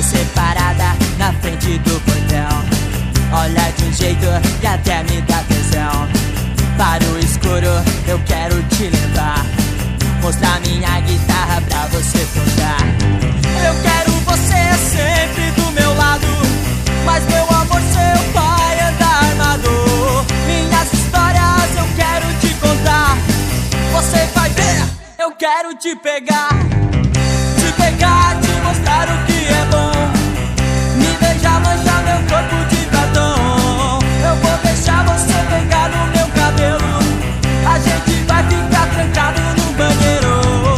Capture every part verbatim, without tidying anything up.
Você parada na frente do portão, olha de um jeito que até me dá tesão. Para o escuro eu quero te levar, mostrar minha guitarra pra você tocar. Eu quero você sempre do meu lado, mas meu amor, seu pai anda armado. Minhas histórias eu quero te contar, você vai ver, eu quero te pegar. Te pegar, te mostrar o que é bom, me beijar, manchar meu corpo de batom. Eu vou deixar você pegar no meu cabelo, a gente vai ficar trancado no banheiro.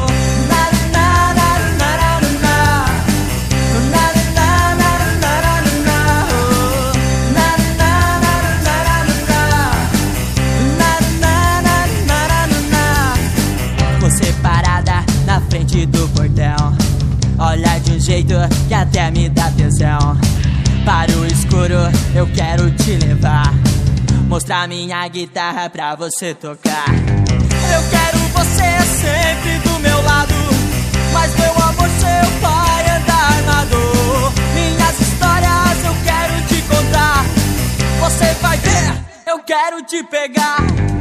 Você parada na frente do portão, olha de um jeito que até me dá tesão. Para o escuro eu quero te levar, mostrar minha guitarra pra você tocar. Eu quero você sempre do meu lado, mas meu amor, seu pai anda armado. Minhas histórias eu quero te contar, você vai ver, eu quero te pegar.